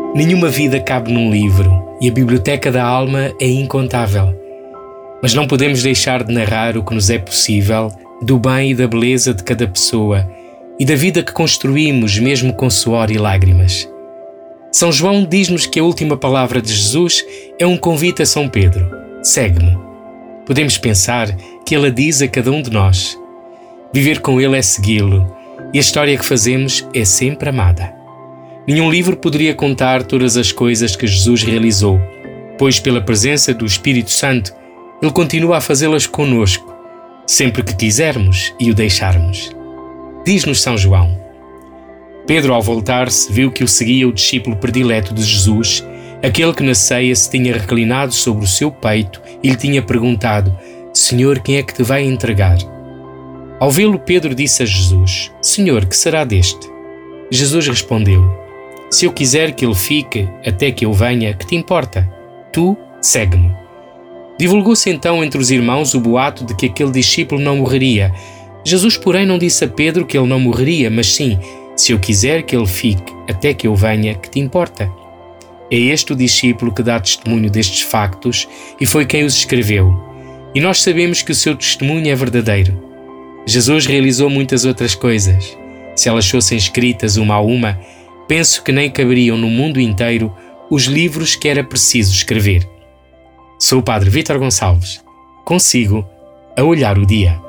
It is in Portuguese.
Nenhuma vida cabe num livro e a biblioteca da alma é incontável. Mas não podemos deixar de narrar o que nos é possível do bem e da beleza de cada pessoa e da vida que construímos mesmo com suor e lágrimas. São João diz-nos que a última palavra de Jesus é um convite a São Pedro: segue-me. Podemos pensar que ele a diz a cada um de nós. Viver com ele é segui-lo e a história que fazemos é sempre amada. Nenhum livro poderia contar todas as coisas que Jesus realizou, pois pela presença do Espírito Santo, ele continua a fazê-las conosco, sempre que quisermos e o deixarmos. Diz-nos São João: Pedro, ao voltar-se, viu que o seguia o discípulo predileto de Jesus, aquele que na ceia se tinha reclinado sobre o seu peito e lhe tinha perguntado: Senhor, quem é que te vai entregar? Ao vê-lo, Pedro disse a Jesus: Senhor, que será deste? Jesus respondeu: Se eu quiser que ele fique até que eu venha, que te importa? Tu, segue-me. Divulgou-se então entre os irmãos o boato de que aquele discípulo não morreria. Jesus, porém, não disse a Pedro que ele não morreria, mas sim: se eu quiser que ele fique até que eu venha, que te importa? É este o discípulo que dá testemunho destes factos e foi quem os escreveu. E nós sabemos que o seu testemunho é verdadeiro. Jesus realizou muitas outras coisas. Se elas fossem escritas uma a uma, penso que nem caberiam no mundo inteiro os livros que era preciso escrever. Sou o Padre Vítor Gonçalves. Consigo a olhar o dia.